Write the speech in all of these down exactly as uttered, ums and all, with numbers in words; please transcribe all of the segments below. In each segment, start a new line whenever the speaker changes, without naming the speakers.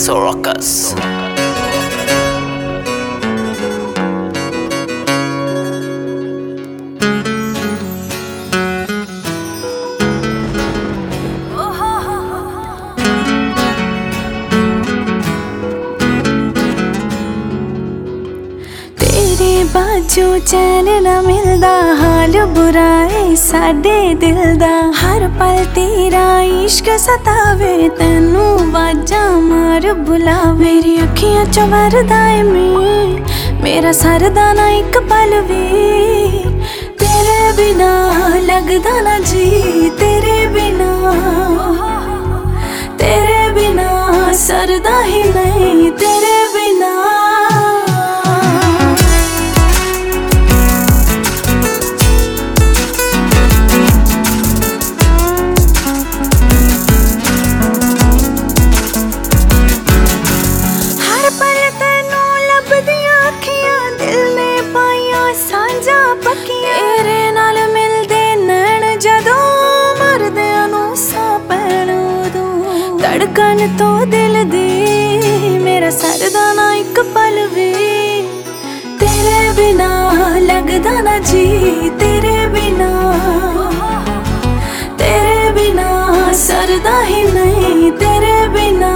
Soracus.
तेरे बाजू चैन न मिलदा, हाल बुरा है साडे दिल दा। हर पल तेरा इश्क सतावे, तैनू वाजा मार बुला। मेरी अखियां च वरदा है मैं, मेरा सरदा ना इक पल वी। तेरे बिना लगदा ना जी, तेरे बिना तेरे बिना सरदा ही नहीं, तेरे बिना। धड़कन तो दिल दी, मेरा सरदा ना इक पल वी। तेरे बिना लगदा ना जी, तेरे बिना तेरे बिना सरदा ही नहीं, तेरे बिना।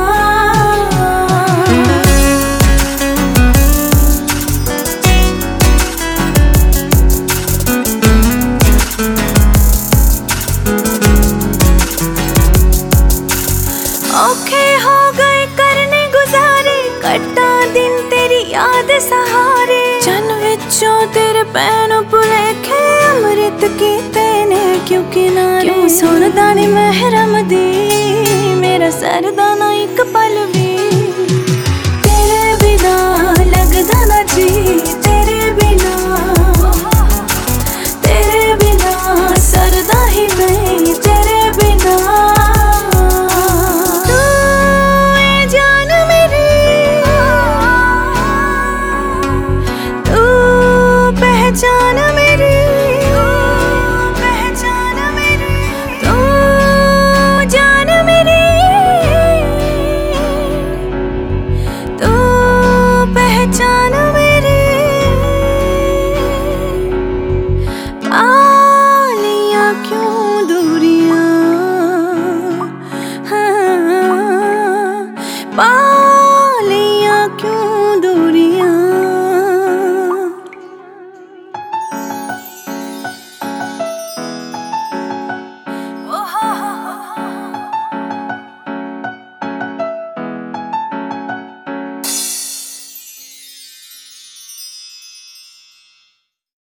औखे हो गए करने गुजारे, कट्टा दिन तेरी याद सहारे। चन विचों तेरे पैन भुलेखे, अमृत कीते ने क्यों किनारे। क्यों सुनदा नी महरम दी, मेरा सरदा ना इक